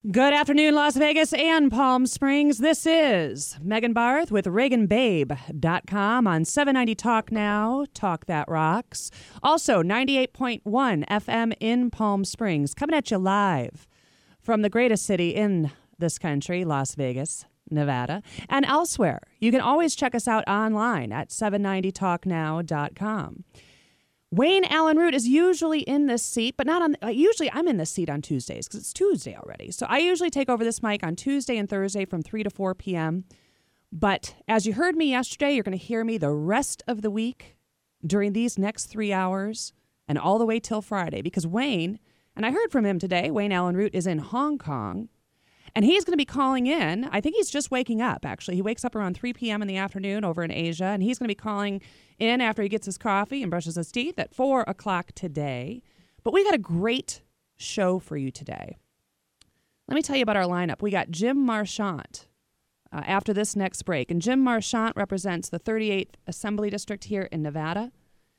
Good afternoon, Las Vegas and Palm Springs. This is Megan Barth with ReaganBabe.com on 790 Talk Now, Talk That Rocks. Also, 98.1 FM in Palm Springs, coming at you live from the greatest city in this country, Las Vegas, Nevada, and elsewhere. You can always check us out online at 790talknow.com. Wayne Allyn Root is usually in this seat, but not on. Usually I'm in this seat on Tuesdays because it's Tuesday already. So I usually take over this mic on Tuesday and Thursday from 3 to 4 p.m. But as you heard me yesterday, you're going to hear me the rest of the week during these next 3 hours and all the way till Friday because Wayne, and I heard from him today, Wayne Allyn Root is in Hong Kong. And he's going to be calling in. I think he's just waking up, actually. He wakes up around 3 p.m. in the afternoon over in Asia, and he's going to be calling in after he gets his coffee and brushes his teeth at 4 o'clock today. But we got a great show for you today. Let me tell you about our lineup. We got Jim Marchant after this next break. And Jim Marchant represents the 38th Assembly District here in Nevada.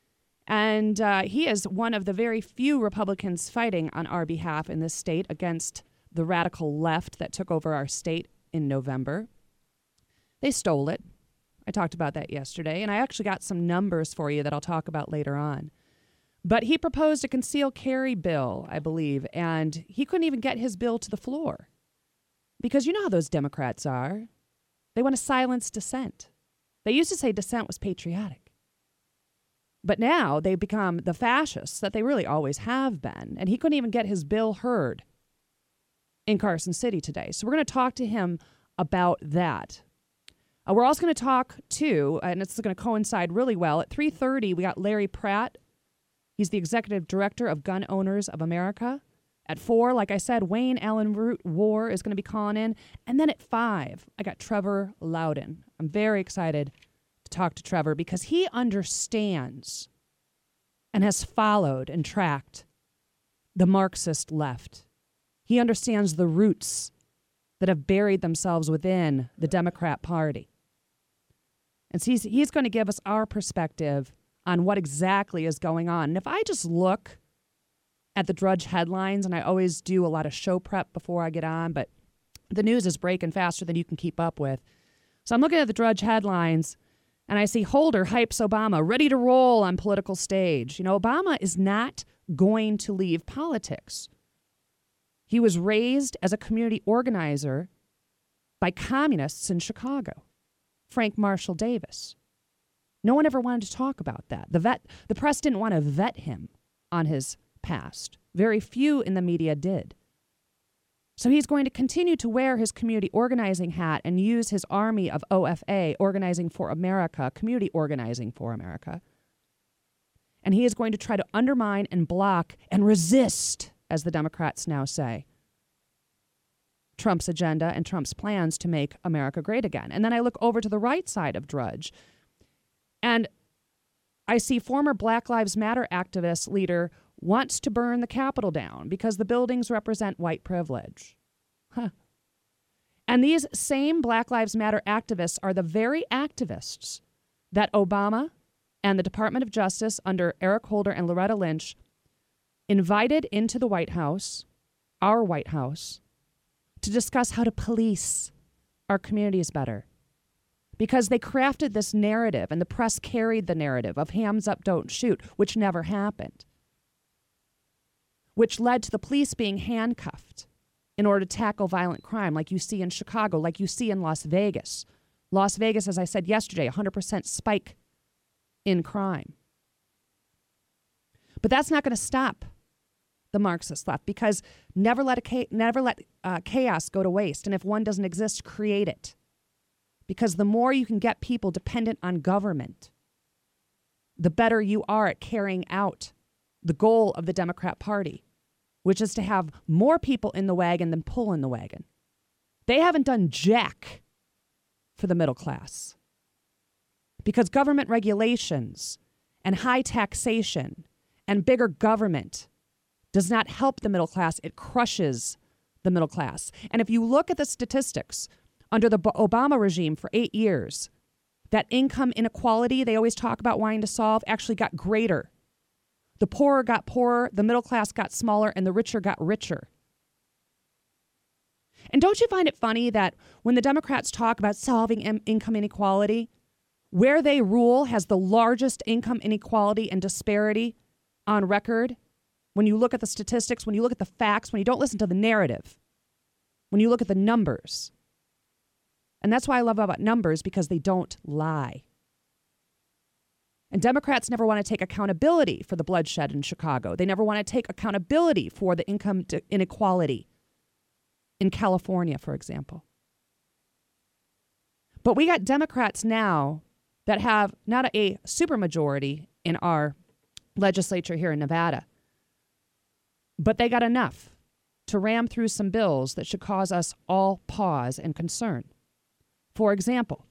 And he is one of the very few Republicans fighting on our behalf in this state against the radical left that took over our state in November. They stole it. I talked about that yesterday, and I actually got some numbers for you that I'll talk about later on. But he proposed a concealed carry bill, I believe, and he couldn't even get his bill to the floor. Because you know how those Democrats are. They want to silence dissent. They used to say dissent was patriotic. But now they've become the fascists that they really always have been, and he couldn't even get his bill heard in Carson City today. So we're going to talk to him about that. We're also going to talk, too, and it's going to coincide really well. At 3:30, we got Larry Pratt. He's the executive director of Gun Owners of America. At 4, like I said, Wayne Allyn Root War is going to be calling in. And then at 5, I got Trevor Loudon. I'm very excited to talk to Trevor because he understands and has followed and tracked the Marxist left. He understands the roots that have buried themselves within the Democrat Party. And so he's going to give us our perspective on what exactly is going on. And if I just look at the Drudge headlines, and I always do a lot of show prep before I get on, but the news is breaking faster than you can keep up with. So I'm looking at the Drudge headlines, and I see Holder hypes Obama, ready to roll on political stage. You know, Obama is not going to leave politics. He was raised as a community organizer by communists in Chicago, Frank Marshall Davis. No one ever wanted to talk about that. The press didn't want to vet him on his past. Very few in the media did. So he's going to continue to wear his community organizing hat and use his army of OFA, Organizing for America, Community Organizing for America. And he is going to try to undermine and block and resist, as the Democrats now say, Trump's agenda and Trump's plans to make America great again. And then I look over to the right side of Drudge, and I see former Black Lives Matter activist leader wants to burn the Capitol down because the buildings represent white privilege. And these same Black Lives Matter activists are the very activists that Obama and the Department of Justice under Eric Holder and Loretta Lynch invited into the White House, our White House, to discuss how to police our communities better. Because they crafted this narrative, and the press carried the narrative of hands up, don't shoot, which never happened, which led to the police being handcuffed in order to tackle violent crime like you see in Chicago, like you see in Las Vegas. Las Vegas, as I said yesterday, 100% spike in crime. But that's not going to stop the Marxist left, because never let chaos go to waste. And if one doesn't exist, create it. Because the more you can get people dependent on government, the better you are at carrying out the goal of the Democrat Party, which is to have more people in the wagon than pull in the wagon. They haven't done jack for the middle class. Because government regulations and high taxation and bigger government does not help the middle class. It crushes the middle class. And if you look at the statistics under the Obama regime for 8 years, that income inequality they always talk about wanting to solve actually got greater. The poorer got poorer, the middle class got smaller, and the richer got richer. And don't you find it funny that when the Democrats talk about solving income inequality, where they rule has the largest income inequality and disparity on record? When you look at the statistics, when you look at the facts, when you don't listen to the narrative, when you look at the numbers. And that's why I love about numbers, because they don't lie. And Democrats never want to take accountability for the bloodshed in Chicago. They never want to take accountability for the income inequality in California, for example. But we got Democrats now that have not a supermajority in our legislature here in Nevada, but they got enough to ram through some bills that should cause us all pause and concern. For example,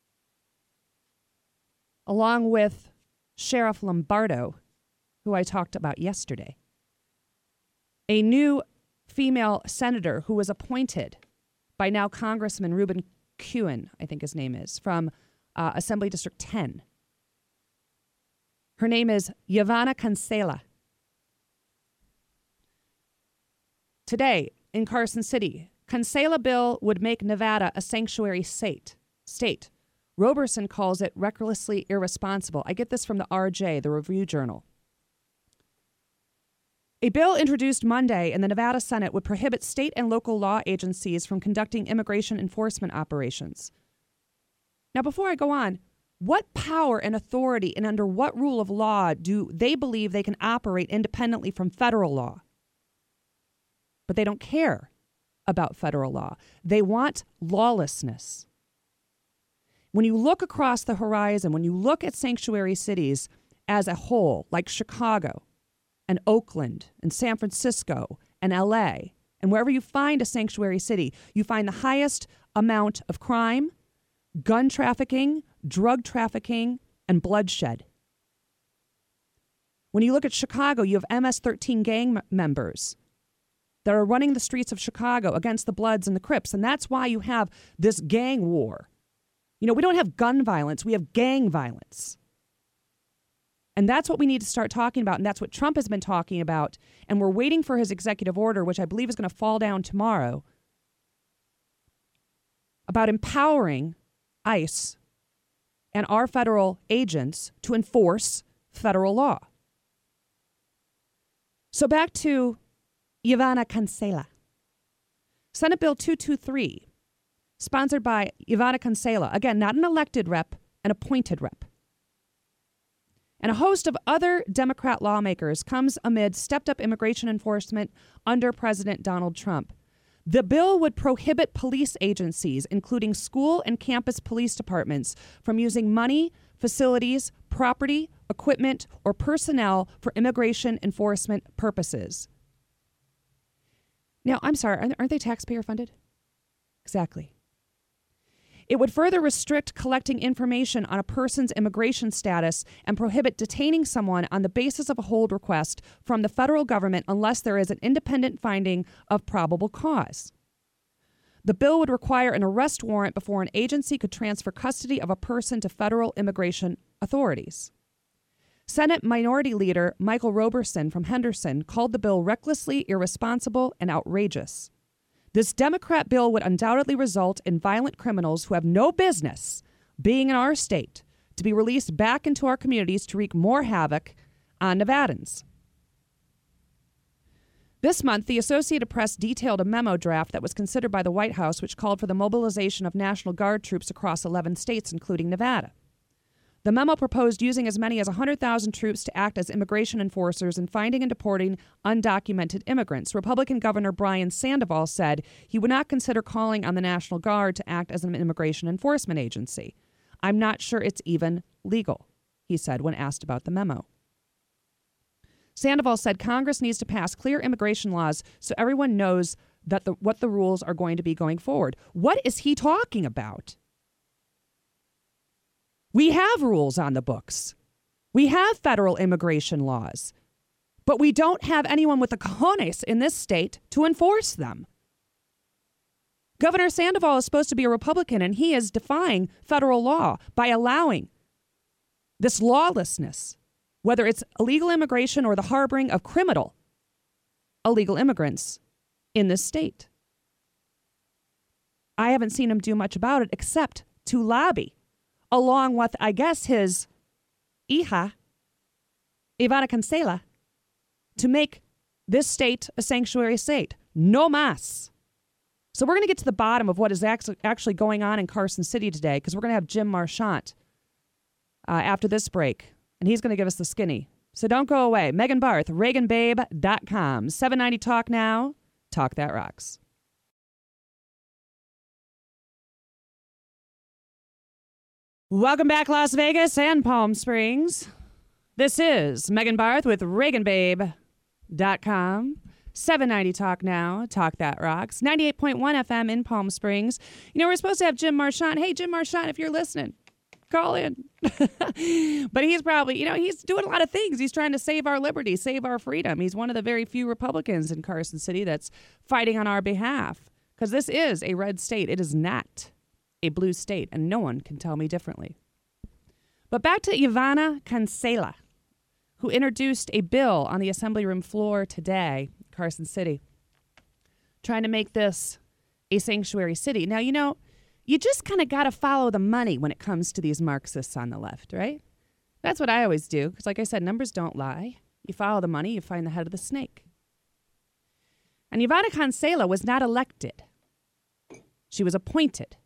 along with Sheriff Lombardo, who I talked about yesterday, a new female senator who was appointed by now Congressman Ruben Kihuen, I think his name is, from Assembly District 10. Her name is Ivana Cancela. Today, in Carson City, Cancela bill would make Nevada a sanctuary state. Roberson calls it recklessly irresponsible. I get this from the RJ, the Review Journal. A bill introduced Monday in the Nevada Senate would prohibit state and local law agencies from conducting immigration enforcement operations. Now, before I go on, what power and authority and under what rule of law do they believe they can operate independently from federal law? But they don't care about federal law. They want lawlessness. When you look across the horizon, when you look at sanctuary cities as a whole, like Chicago and Oakland and San Francisco and LA, and wherever you find a sanctuary city, you find the highest amount of crime, gun trafficking, drug trafficking, and bloodshed. When you look at Chicago, you have MS-13 gang members that are running the streets of Chicago against the Bloods and the Crips, and that's why you have this gang war. You know, we don't have gun violence, we have gang violence. And that's what we need to start talking about, and that's what Trump has been talking about, and we're waiting for his executive order, which I believe is going to fall down tomorrow, about empowering ICE and our federal agents to enforce federal law. So back to Ivana Cancela. Senate Bill 223, sponsored by Ivana Cancela. Again, not an elected rep, an appointed rep. And a host of other Democrat lawmakers comes amid stepped-up immigration enforcement under President Donald Trump. The bill would prohibit police agencies, including school and campus police departments, from using money, facilities, property, equipment, or personnel for immigration enforcement purposes. Now, I'm sorry, aren't they taxpayer funded? Exactly. It would further restrict collecting information on a person's immigration status and prohibit detaining someone on the basis of a hold request from the federal government unless there is an independent finding of probable cause. The bill would require an arrest warrant before an agency could transfer custody of a person to federal immigration authorities. Senate Minority Leader Michael Roberson from Henderson called the bill recklessly irresponsible and outrageous. This Democrat bill would undoubtedly result in violent criminals who have no business being in our state to be released back into our communities to wreak more havoc on Nevadans. This month, the Associated Press detailed a memo draft that was considered by the White House, which called for the mobilization of National Guard troops across 11 states, including Nevada. The memo proposed using as many as 100,000 troops to act as immigration enforcers in finding and deporting undocumented immigrants. Republican Governor Brian Sandoval said he would not consider calling on the National Guard to act as an immigration enforcement agency. I'm not sure it's even legal, he said when asked about the memo. Sandoval said Congress needs to pass clear immigration laws so everyone knows that what the rules are going to be going forward. What is he talking about? We have rules on the books. We have federal immigration laws, but we don't have anyone with the cojones in this state to enforce them. Governor Sandoval is supposed to be a Republican, and he is defying federal law by allowing this lawlessness, whether it's illegal immigration or the harboring of criminal illegal immigrants in this state. I haven't seen him do much about it except to lobby, along with, I guess, his hija, Ivana Cancela, to make this state a sanctuary state. No más. So we're going to get to the bottom of what is actually going on in Carson City today, because we're going to have Jim Marchant after this break, and he's going to give us the skinny. So don't go away. Megan Barth, ReaganBabe.com. 790 Talk Now. Talk that rocks. Welcome back, Las Vegas and Palm Springs. This is Megan Barth with ReaganBabe.com. 790 Talk Now, Talk That Rocks. 98.1 FM in Palm Springs. You know, we're supposed to have Jim Marchant. Hey, Jim Marchant, if you're listening, call in. But he's probably, he's doing a lot of things. He's trying to save our liberty, save our freedom. He's one of the very few Republicans in Carson City that's fighting on our behalf. Because this is a red state. It is not a blue state, and no one can tell me differently. But back to Ivana Cancela, who introduced a bill on the Assembly Room floor today, Carson City, trying to make this a sanctuary city. Now, you just kind of got to follow the money when it comes to these Marxists on the left, right? That's what I always do, because like I said, numbers don't lie. You follow the money, you find the head of the snake. And Ivana Cancela was not elected. She was appointed.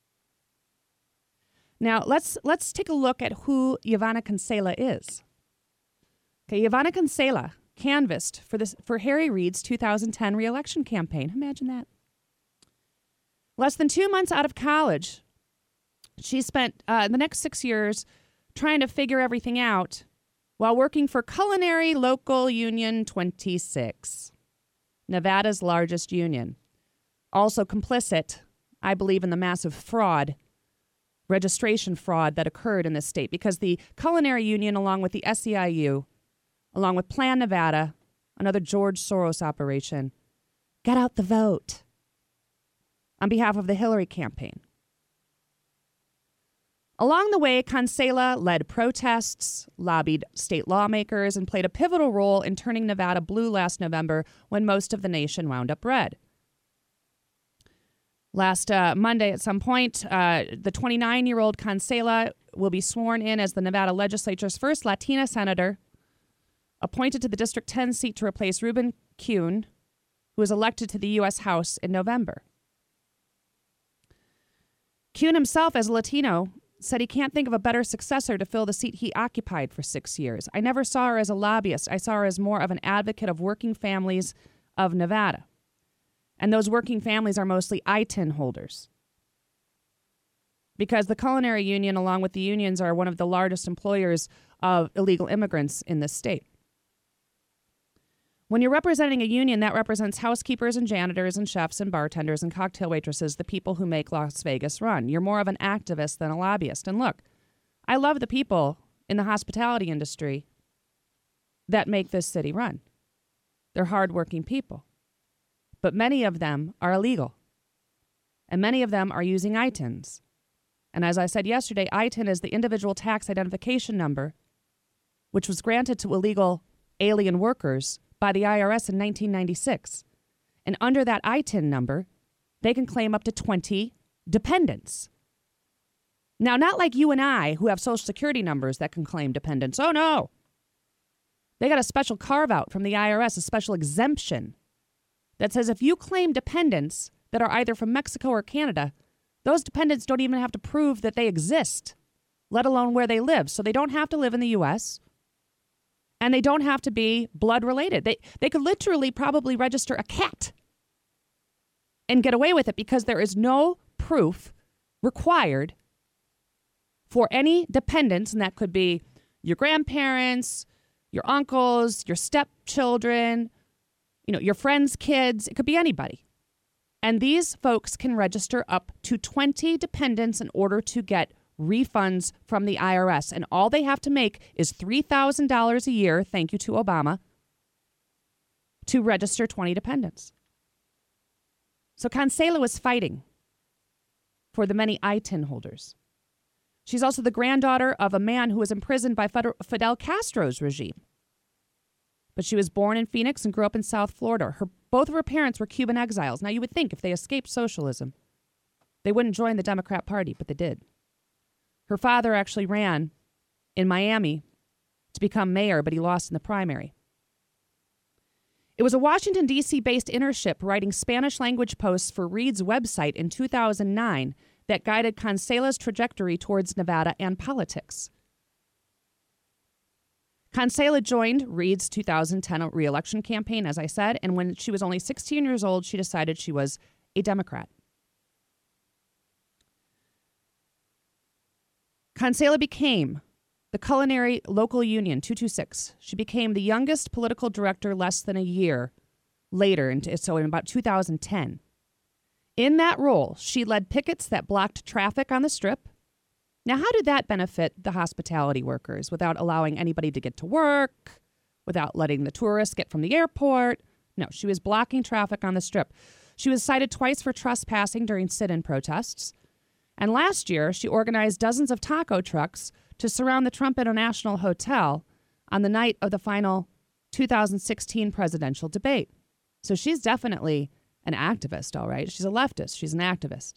Now, let's take a look at who Ivana Cancela is. Okay, Ivana Cancela canvassed for Harry Reid's 2010 re-election campaign. Imagine that. Less than 2 months out of college, she spent the next 6 years trying to figure everything out while working for Culinary Local Union 26, Nevada's largest union. Also complicit, I believe, in the massive registration fraud that occurred in this state, because the Culinary Union, along with the SEIU, along with Plan Nevada, another George Soros operation, got out the vote on behalf of the Hillary campaign. Along the way, Cancela led protests, lobbied state lawmakers, and played a pivotal role in turning Nevada blue last November when most of the nation wound up red. Last Monday at some point, the 29-year-old Cancela will be sworn in as the Nevada legislature's first Latina senator, appointed to the District 10 seat to replace Ruben Kuhn, who was elected to the U.S. House in November. Kuhn himself, as a Latino, said he can't think of a better successor to fill the seat he occupied for 6 years. I never saw her as a lobbyist. I saw her as more of an advocate of working families of Nevada. And those working families are mostly ITIN holders, because the Culinary Union, along with the unions, are one of the largest employers of illegal immigrants in this state. When you're representing a union, that represents housekeepers and janitors and chefs and bartenders and cocktail waitresses, the people who make Las Vegas run. You're more of an activist than a lobbyist. And look, I love the people in the hospitality industry that make this city run. They're hardworking people. But many of them are illegal. And many of them are using ITINs. And as I said yesterday, ITIN is the individual tax identification number, which was granted to illegal alien workers by the IRS in 1996. And under that ITIN number, they can claim up to 20 dependents. Now, not like you and I, who have Social Security numbers that can claim dependents. Oh, no. They got a special carve-out from the IRS, a special exemption that says if you claim dependents that are either from Mexico or Canada, those dependents don't even have to prove that they exist, let alone where they live. So they don't have to live in the U.S., and they don't have to be blood related. They could literally probably register a cat and get away with it, because there is no proof required for any dependents, and that could be your grandparents, your uncles, your stepchildren, your friends' kids. It could be anybody. And these folks can register up to 20 dependents in order to get refunds from the IRS. And all they have to make is $3,000 a year, thank you to Obama, to register 20 dependents. So Cancela was fighting for the many ITIN holders. She's also the granddaughter of a man who was imprisoned by Fidel Castro's regime. But she was born in Phoenix and grew up in South Florida. Both of her parents were Cuban exiles. Now, you would think if they escaped socialism, They wouldn't join the Democrat Party, but they did. Her father actually ran in Miami to become mayor, but he lost in the primary. It was a Washington, D.C.-based internship writing Spanish-language posts for Reid's website in 2009 that guided Cancela's trajectory towards Nevada and politics. Cancela joined Reid's 2010 re-election campaign, as I said, and when she was only 16 years old, she decided she was a Democrat. Cancela became the Culinary Local Union 226. She became the youngest political director less than a year later, so in about 2010. In that role, she led pickets that blocked traffic on the Strip. Now, how did that benefit the hospitality workers without allowing anybody to get to work, without letting the tourists get from the airport? No, she was blocking traffic on the Strip. She was cited twice for trespassing during sit-in protests. And last year, she organized dozens of taco trucks to surround the Trump International Hotel on the night of the final 2016 presidential debate. So she's definitely an activist, all right? She's a leftist. She's an activist.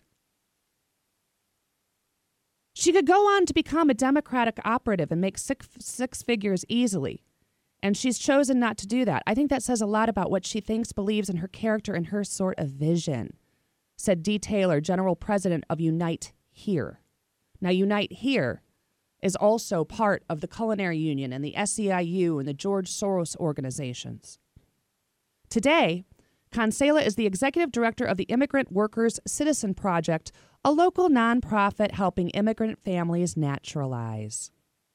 She could go on to become a Democratic operative and make six figures easily. And she's chosen not to do that. I think that says a lot about what she thinks, believes in her character, and her sort of vision, said Dee Taylor, general president of Unite Here. Now, Unite Here is also part of the Culinary Union and the SEIU and the George Soros organizations. Today, Cancela is the executive director of the Immigrant Workers Citizen Project, a local nonprofit helping immigrant families naturalize.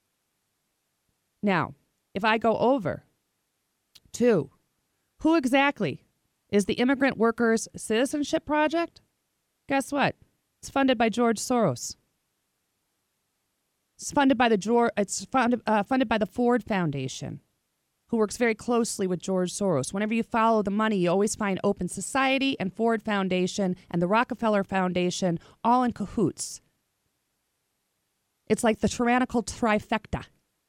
Now, if I go over to who exactly is the Immigrant Workers Citizenship Project, guess what? It's funded by George Soros. It's funded by the Ford Foundation, who works very closely with George Soros. Whenever you follow the money, you always find Open Society and Ford Foundation and the Rockefeller Foundation all in cahoots. It's like the tyrannical trifecta.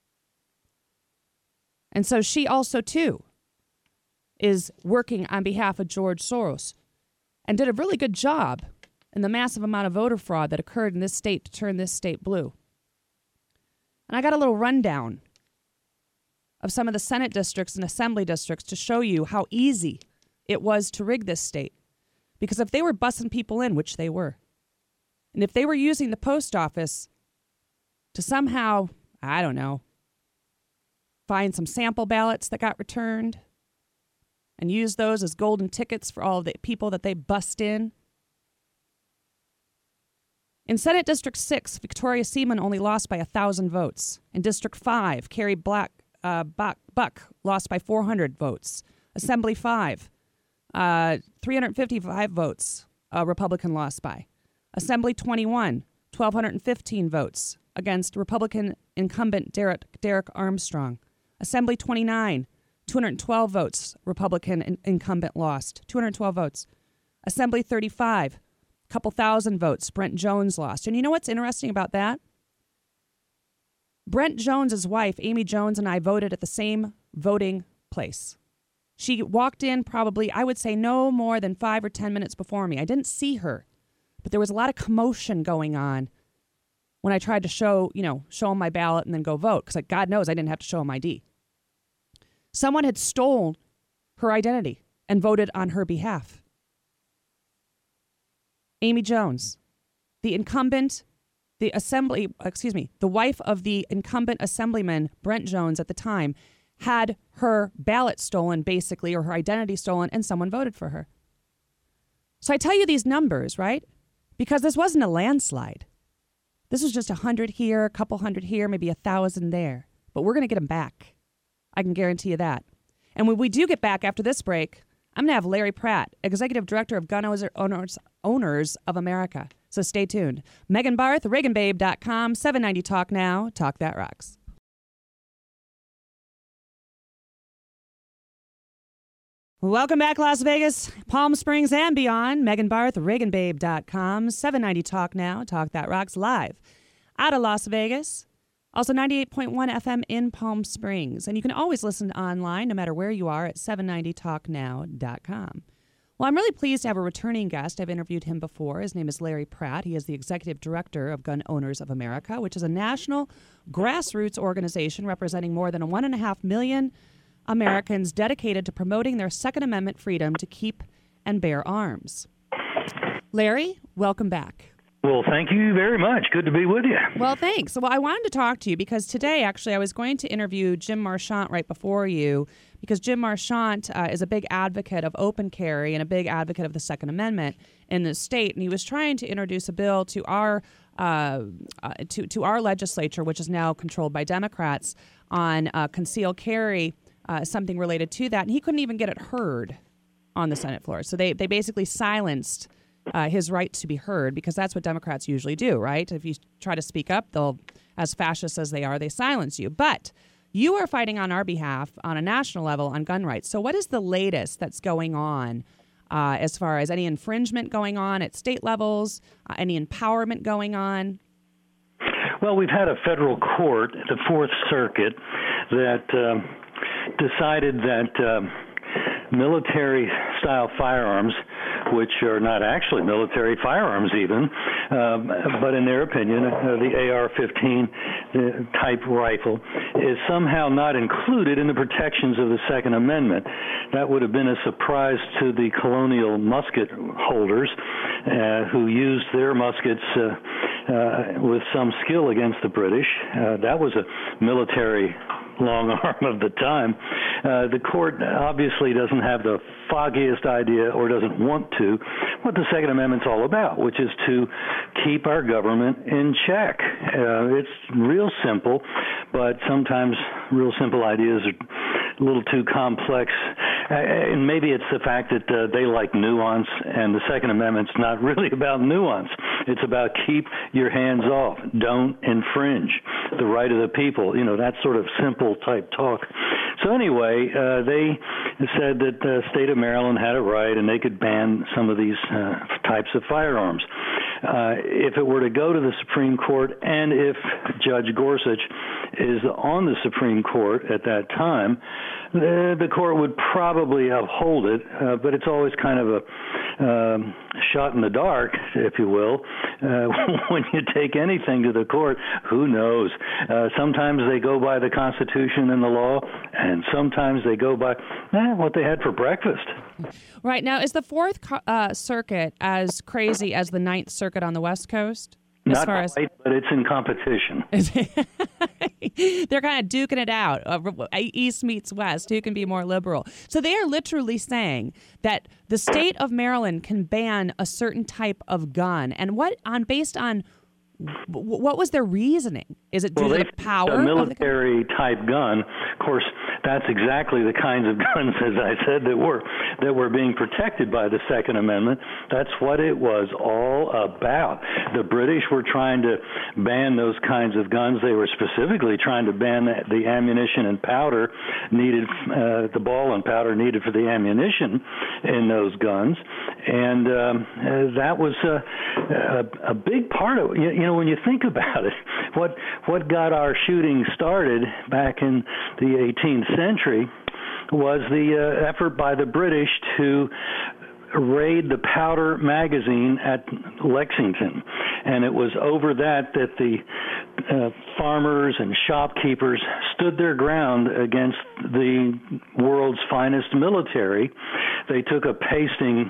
And so she also, too, is working on behalf of George Soros and did a really good job in the massive amount of voter fraud that occurred in this state to turn this state blue. And I got a little rundown of some of the Senate districts and Assembly districts to show you how easy it was to rig this state. Because if they were bussing people in, which they were, and if they were using the post office to somehow, I don't know, find some sample ballots that got returned and use those as golden tickets for all of the people that they bussed in. In Senate District 6, Victoria Seaman only lost by 1,000 votes. In District 5, Carrie Buck lost by 400 votes. Assembly 5, 355 votes, Republican lost by. Assembly 21, 1,215 votes against Republican incumbent Derek Armstrong. Assembly 29, 212 votes, Republican incumbent lost. 212 votes. Assembly 35, a couple thousand votes, Brent Jones lost. And you know what's interesting about that? Brent Jones' wife, Amy Jones, and I voted at the same voting place. She walked in probably, I would say, no more than 5 or 10 minutes before me. I didn't see her, but there was a lot of commotion going on when I tried to show them my ballot and then go vote, because God knows I didn't have to show them ID. Someone had stolen her identity and voted on her behalf. Amy Jones, the wife of the incumbent assemblyman, Brent Jones, at the time, had her ballot stolen, basically, or her identity stolen, and someone voted for her. So I tell you these numbers, right? Because this wasn't a landslide. This was just 100 here, a couple hundred here, maybe 1,000 there. But we're going to get them back. I can guarantee you that. And when we do get back after this break, I'm going to have Larry Pratt, Executive Director of Gun Owners of America. So stay tuned. Megan Barth, ReaganBabe.com, 790 Talk Now. Talk That Rocks. Welcome back, Las Vegas, Palm Springs, and beyond. Megan Barth, ReaganBabe.com, 790 Talk Now. Talk That Rocks live out of Las Vegas. Also 98.1 FM in Palm Springs. And you can always listen online, no matter where you are, at 790talknow.com. Well, I'm really pleased to have a returning guest. I've interviewed him before. His name is Larry Pratt. He is the executive director of Gun Owners of America, which is a national grassroots organization representing more than 1.5 million Americans dedicated to promoting their Second Amendment freedom to keep and bear arms. Larry, welcome back. Well, thank you very much. Good to be with you. Well, thanks. Well, I wanted to talk to you because today, actually, I was going to interview Jim Marchant right before you because Jim Marchant is a big advocate of open carry and a big advocate of the Second Amendment in the state. And he was trying to introduce a bill to our legislature, which is now controlled by Democrats, on concealed carry, something related to that. And he couldn't even get it heard on the Senate floor. So they basically silenced his right to be heard, because that's what Democrats usually do, right? If you try to speak up, they'll, as fascist as they are, they silence you. But you are fighting on our behalf on a national level on gun rights. So what is the latest that's going on as far as any infringement going on at state levels, any empowerment going on? Well, we've had a federal court, the Fourth Circuit, that decided that military-style firearms, which are not actually military firearms even, but in their opinion, the AR-15 type rifle is somehow not included in the protections of the Second Amendment. That would have been a surprise to the colonial musket holders who used their muskets with some skill against the British. That was a military long arm of the time. The court obviously doesn't have the foggiest idea, or doesn't want to, what the Second Amendment's all about, which is to keep our government in check. It's real simple, but sometimes real simple ideas are a little too complex. And maybe it's the fact that they like nuance, and the Second Amendment's not really about nuance. It's about keep your hands off, don't infringe the right of the people, that sort of simple type talk. So anyway, they said that the state of Maryland had a right and they could ban some of these types of firearms. If it were to go to the Supreme Court, and if Judge Gorsuch is on the Supreme Court at that time, the court would probably uphold it, but it's always kind of a shot in the dark, if you will. When you take anything to the court, who knows? Sometimes they go by the Constitution and the law, and sometimes they go by what they had for breakfast. Right. Now, is the Fourth Circuit as crazy as the Ninth Circuit on the West Coast? Not quite, but it's in competition. They're kind of duking it out. East meets West. Who can be more liberal? So they are literally saying that the state of Maryland can ban a certain type of gun. And based on what was their reasoning? Is it due to the power? A military type gun. Of course, that's exactly the kinds of guns, as I said, that were being protected by the Second Amendment. That's what it was all about. The British were trying to ban those kinds of guns. They were specifically trying to ban the ammunition and powder needed, the ball and powder needed for the ammunition in those guns. And that was a big part of it. When you think about it, what got our shooting started back in the 18th century was the effort by the British to raid the powder magazine at Lexington. And it was over that the farmers and shopkeepers stood their ground against the world's finest military. They took a pasting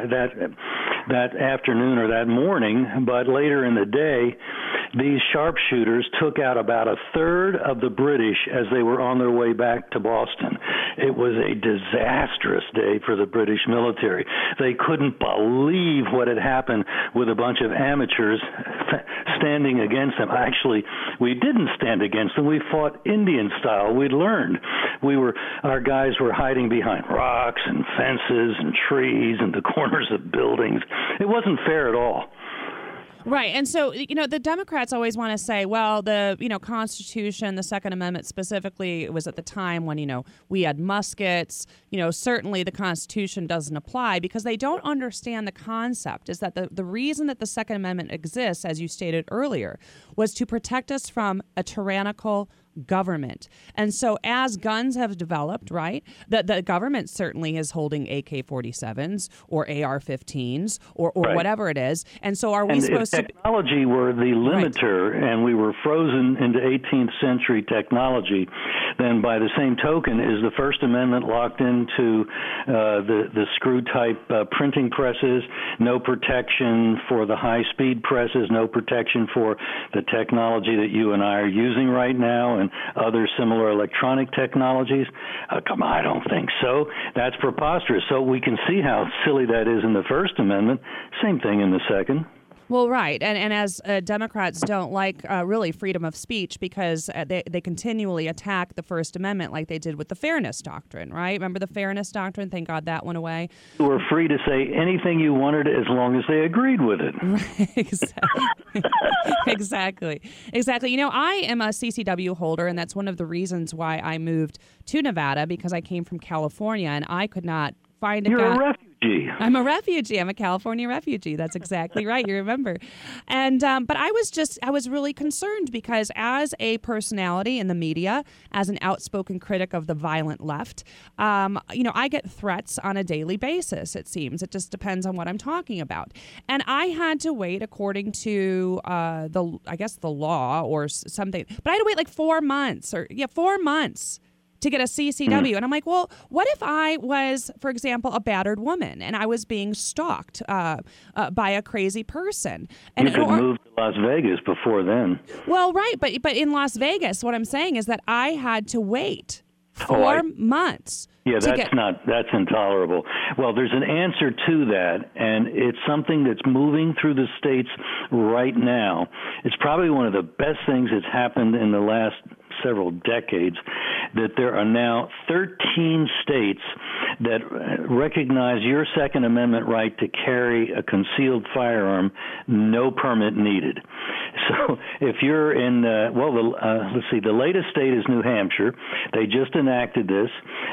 that afternoon or that morning, but later in the day, these sharpshooters took out about a third of the British as they were on their way back to Boston. It was a disastrous day for the British military. They couldn't believe what had happened with a bunch of amateurs standing against them. Actually, we didn't stand against them. We fought Indian style. We'd learned. Our guys were hiding behind rocks and fences and trees and the corners of buildings. It wasn't fair at all. Right. And so, the Democrats always want to say, well, the, Constitution, the Second Amendment specifically, it was at the time when, we had muskets. Certainly the Constitution doesn't apply, because they don't understand the concept is that the reason that the Second Amendment exists, as you stated earlier, was to protect us from a tyrannical government. And so as guns have developed, right, the government certainly is holding AK-47s or AR-15s or right. whatever it is. And so are we supposed to... If technology were the limiter right. and we were frozen into 18th century technology, then by the same token, is the First Amendment locked into the screw-type printing presses, no protection for the high-speed presses, no protection for the technology that you and I are using right now and other similar electronic technologies? Come on, I don't think so. That's preposterous. So we can see how silly that is in the First Amendment. Same thing in the Second. Well, right. And as Democrats don't like really freedom of speech because they continually attack the First Amendment like they did with the Fairness Doctrine, right? Remember the Fairness Doctrine? Thank God that went away. You were free to say anything you wanted as long as they agreed with it. Right. Exactly. You know, I am a CCW holder, and that's one of the reasons why I moved to Nevada, because I came from California, and I could not find a You're a refugee. I'm a refugee. I'm a California refugee. That's exactly right. You remember. And but I was really concerned because as a personality in the media, as an outspoken critic of the violent left, I get threats on a daily basis, it seems. It just depends on what I'm talking about. And I had to wait according to the law or something. But I had to wait like 4 months to get a CCW. And I'm like, well, what if I was, for example, a battered woman and I was being stalked by a crazy person? And you could move to Las Vegas before then. Well, right. But in Las Vegas, what I'm saying is that I had to wait 4 months. Yeah, that's intolerable. Well, there's an answer to that, and it's something that's moving through the states right now. It's probably one of the best things that's happened in the last several decades, that there are now 13 states that recognize your Second Amendment right to carry a concealed firearm, no permit needed. So if you're in, let's see, the latest state is New Hampshire. They just enacted this.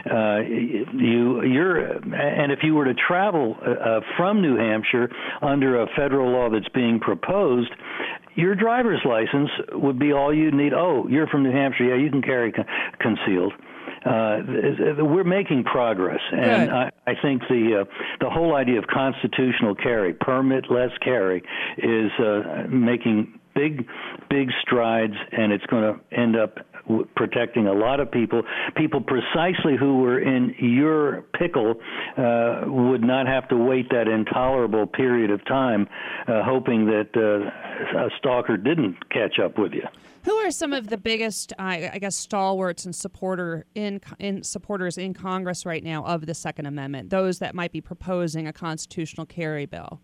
And if you were to travel from New Hampshire under a federal law that's being proposed, your driver's license would be all you need. Oh, you're from New Hampshire. Yeah, you can carry concealed. We're making progress, and I think the whole idea of constitutional carry, permit-less carry, is making big strides, and it's going to end up protecting a lot of people precisely who were in your pickle would not have to wait that intolerable period of time hoping that a stalker didn't catch up with you. Who are some of the biggest, I guess, stalwarts and supporters in Congress right now of the Second Amendment, those that might be proposing a constitutional carry bill?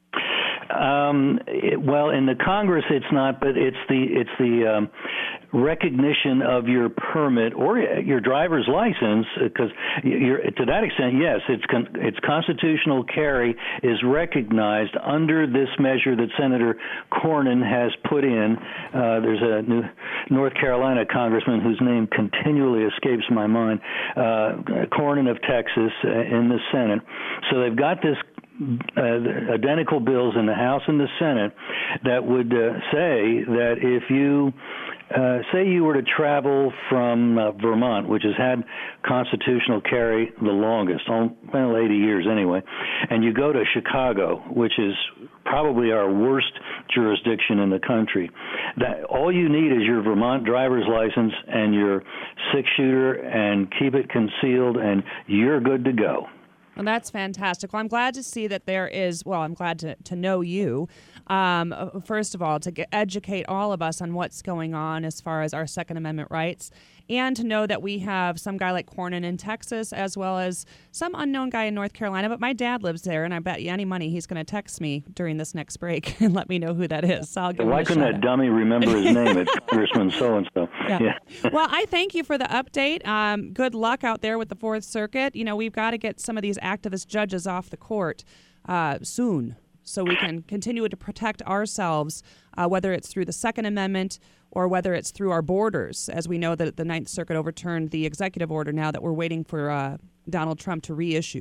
Well, in the Congress, it's not, but it's the recognition of your permit or your driver's license, because to that extent, yes, it's constitutional carry is recognized under this measure that Senator Cornyn has put in. There's a new North Carolina congressman whose name continually escapes my mind, Cornyn of Texas, in the Senate. So they've got this identical bills in the House and the Senate that would say that if you say you were to travel from Vermont, which has had constitutional carry the longest, 80 years anyway, and you go to Chicago, which is probably our worst jurisdiction in the country, that all you need is your Vermont driver's license and your six-shooter and keep it concealed, and you're good to go. Well, that's fantastic. Well, I'm glad to see that there is, I'm glad to know you, first of all, to educate all of us on what's going on as far as our Second Amendment rights, and to know that we have some guy like Cornyn in Texas as well as some unknown guy in North Carolina. But my dad lives there, and I bet you any money he's going to text me during this next break and let me know who that is. So I'll give him a Why couldn't that dummy remember his name? It's Congressman so-and-so. Yeah. Well, I thank you for the update. Good luck out there with the Fourth Circuit. We've got to get some of these activist judges off the court soon, so we can continue to protect ourselves, whether it's through the Second Amendment or whether it's through our borders, as we know that the Ninth Circuit overturned the executive order now that we're waiting for Donald Trump to reissue.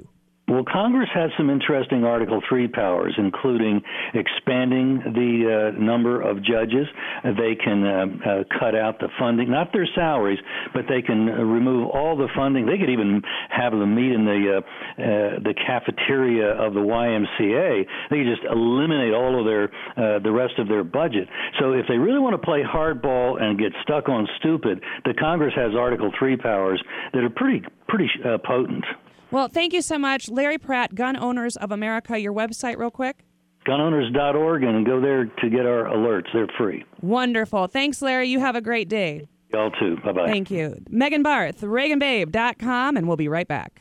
Well, Congress has some interesting Article 3 powers, including expanding the number of judges. They can cut out the funding, not their salaries, but they can remove all the funding. They could even have them meet in the cafeteria of the YMCA. They could just eliminate all of the rest of their budget. So if they really want to play hardball and get stuck on stupid, the Congress has Article 3 powers that are pretty potent. Well, thank you so much. Larry Pratt, Gun Owners of America. Your website real quick? Gunowners.org, and go there to get our alerts. They're free. Wonderful. Thanks, Larry. You have a great day. Y'all too. Bye-bye. Thank you. Megan Barth, ReaganBabe.com, and we'll be right back.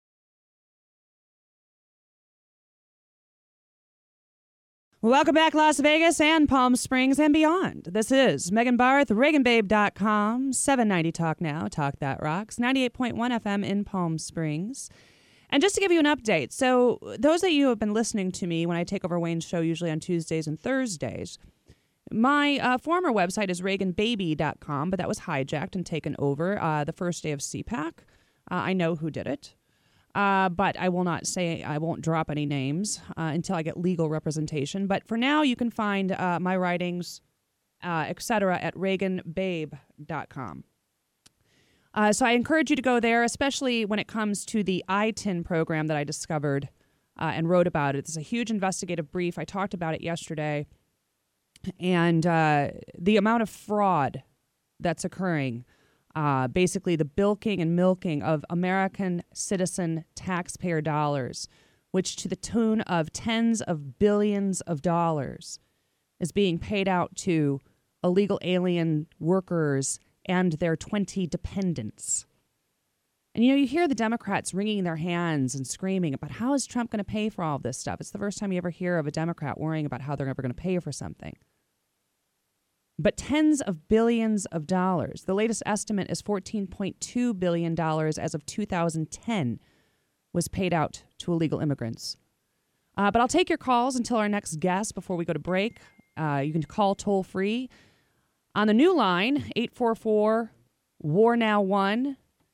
Welcome back, Las Vegas and Palm Springs and beyond. This is Megan Barth, ReaganBabe.com, 790 Talk Now, Talk That Rocks, 98.1 FM in Palm Springs. And just to give you an update, so those of you who have been listening to me when I take over Wayne's show, usually on Tuesdays and Thursdays, my former website is ReaganBaby.com, but that was hijacked and taken over the first day of CPAC. I know who did it. But I won't drop any names until I get legal representation. But for now, you can find my writings, etc. at ReaganBabe.com. So I encourage you to go there, especially when it comes to the ITIN program that I discovered and wrote about it. It's a huge investigative brief. I talked about it yesterday. And the amount of fraud that's occurring, basically the bilking and milking of American citizen taxpayer dollars, which to the tune of tens of billions of dollars is being paid out to illegal alien workers and their 20 dependents. And, you hear the Democrats wringing their hands and screaming about how is Trump going to pay for all of this stuff. It's the first time you ever hear of a Democrat worrying about how they're ever going to pay for something. But tens of billions of dollars. The latest estimate is $14.2 billion as of 2010 was paid out to illegal immigrants. But I'll take your calls until our next guest before we go to break. You can call toll free on the new line, 844-WAR-NOW-1,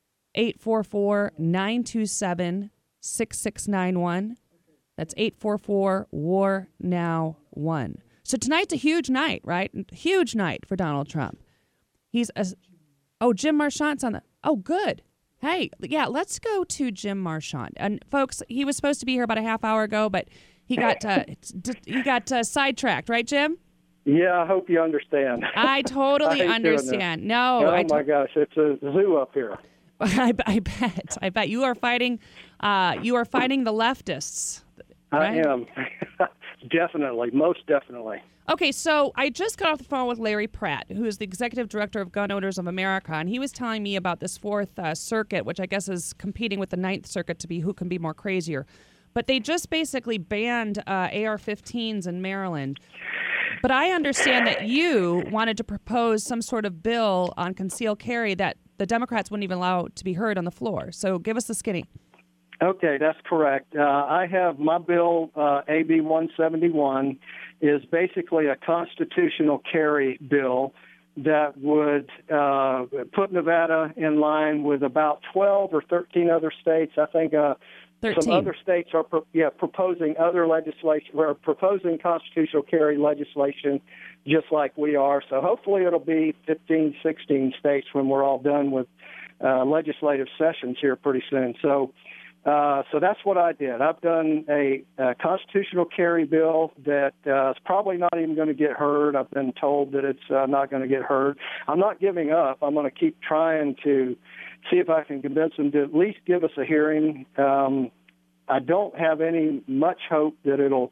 844-927-6691. That's 844-WAR-NOW-1. So tonight's a huge night, right? Huge night for Donald Trump. Jim Marchant's on the... Oh, good. Hey, yeah, let's go to Jim Marchant. And folks, he was supposed to be here about a half hour ago, but he got sidetracked, right, Jim? Yeah, I hope you understand. I totally understand. No, my gosh, it's a zoo up here. I bet you are fighting. You are fighting the leftists. Right? I am. Definitely, most definitely. Okay, so I just got off the phone with Larry Pratt, who is the executive director of Gun Owners of America, and he was telling me about this Fourth Circuit, which I guess is competing with the Ninth Circuit to be who can be more crazier. But they just basically banned AR-15s in Maryland. But I understand that you wanted to propose some sort of bill on concealed carry that the Democrats wouldn't even allow to be heard on the floor. So give us the skinny. Okay, that's correct. I have my bill, AB 171, is basically a constitutional carry bill that would put Nevada in line with about 12 or 13 other states. I think 13. Some other states are proposing other legislation. We're proposing constitutional carry legislation just like we are. So hopefully it'll be 15, 16 states when we're all done with legislative sessions here pretty soon. So that's what I did. I've done a constitutional carry bill that is probably not even going to get heard. I've been told that it's not going to get heard. I'm not giving up. I'm going to keep trying to see if I can convince them to at least give us a hearing. I don't have any much hope that it'll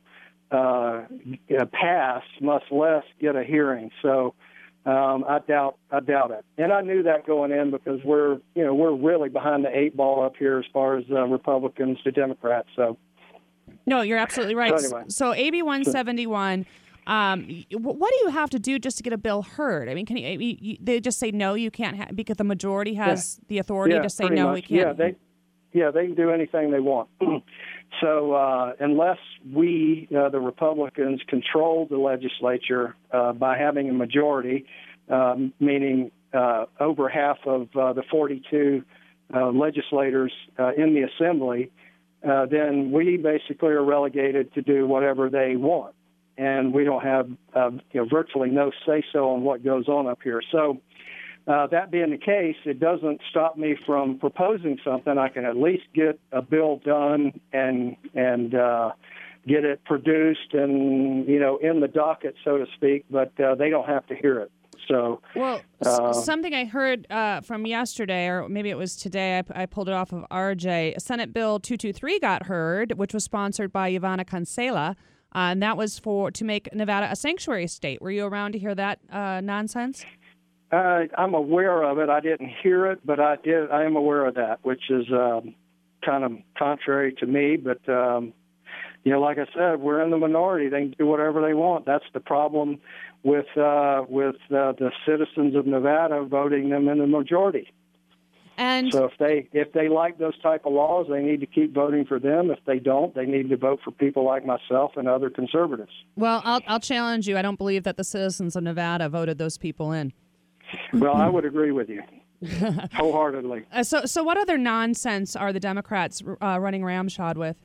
pass, much less get a hearing. So I doubt it. And I knew that going in because we're really behind the eight ball up here as far as Republicans to Democrats. So. No, you're absolutely right. So, anyway. So AB 171, what do you have to do just to get a bill heard? I mean, can they just say no, you can't because the majority has the authority to say no, we can't? Yeah, they can do anything they want. So unless we, the Republicans, control the legislature by having a majority, meaning over half of the 42 legislators in the assembly, then we basically are relegated to do whatever they want. And we don't have virtually no say-so on what goes on up here. So that being the case, it doesn't stop me from proposing something. I can at least get a bill done and get it produced and, in the docket, so to speak, but they don't have to hear it. So, well, something I heard from yesterday, or maybe it was today, I pulled it off of RJ. Senate Bill 223 got heard, which was sponsored by Ivana Cancela, and that was to make Nevada a sanctuary state. Were you around to hear that nonsense? I'm aware of it. I didn't hear it, but I did. I am aware of that, which is kind of contrary to me. But like I said, we're in the minority. They can do whatever they want. That's the problem with the citizens of Nevada voting them in the majority. And so if they like those type of laws, they need to keep voting for them. If they don't, they need to vote for people like myself and other conservatives. Well, I'll challenge you. I don't believe that the citizens of Nevada voted those people in. Well, I would agree with you wholeheartedly. So what other nonsense are the Democrats running ramshod with?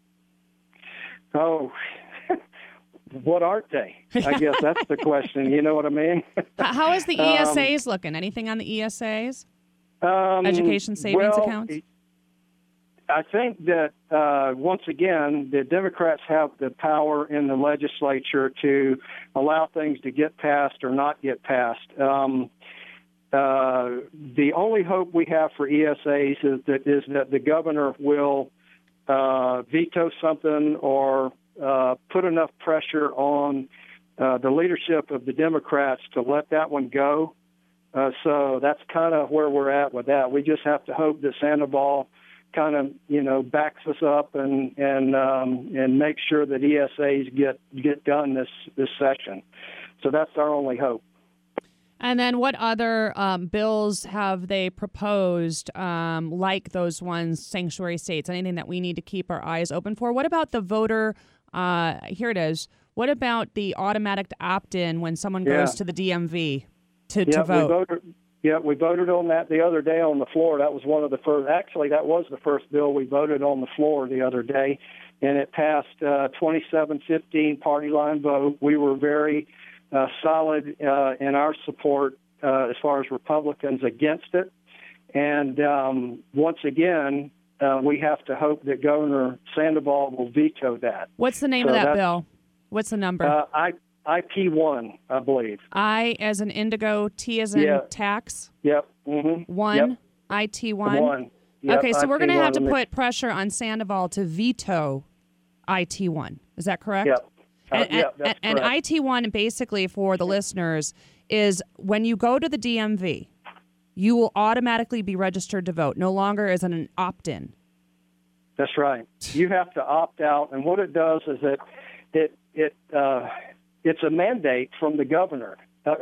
Oh, what aren't they? I guess that's the question. You know what I mean? How is the ESAs looking? Anything on the ESAs? Education savings accounts? I think that, once again, the Democrats have the power in the legislature to allow things to get passed or not get passed. The only hope we have for ESAs is that the governor will veto something or put enough pressure on the leadership of the Democrats to let that one go. So that's kind of where we're at with that. We just have to hope that Sandoval kind of backs us up and make sure that ESAs get done this session. So that's our only hope. And then what other bills have they proposed, like those ones, sanctuary states, anything that we need to keep our eyes open for? What about the voter, here it is, what about the automatic opt-in when someone goes to the DMV to vote? We voted on that the other day on the floor. That was one of the first. Actually, that was the first bill we voted on the floor the other day, and it passed 27-15 party line vote. We were very solid in our support as far as Republicans against it. And once again, we have to hope that Governor Sandoval will veto that. What's the name of that bill? What's the number? IP1, I believe. I as in indigo, T as in tax? Yep. Mm-hmm. 1, yep. IT1? 1. Yep. Okay, so we're going to have to put pressure on Sandoval to veto IT1. Is that correct? Yep. And IT1, basically, for the listeners, is when you go to the DMV, you will automatically be registered to vote, no longer as an opt-in. That's right. You have to opt out, and what it does is that it's a mandate from the government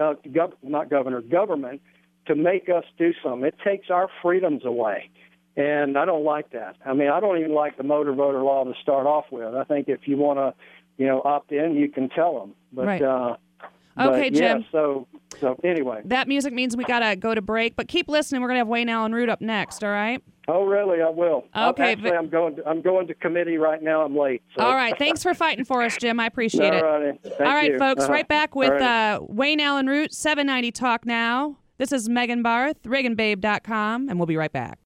to make us do something. It takes our freedoms away, and I don't like that. I mean, I don't even like the motor voter law to start off with. I think if you want to, opt in, you can tell them. But, right. Okay, Jim. Yeah, so anyway. That music means we got to go to break, but keep listening. We're going to have Wayne Allyn Root up next, all right? Oh, really? I will. Okay. Actually, I'm going to committee right now. I'm late. So. All right. Thanks for fighting for us, Jim. I appreciate it. All right. Thank all right, you. folks. Right back with Wayne Allyn Root, 790 Talk Now. This is Megan Barth, ReaganBabe.com, and we'll be right back.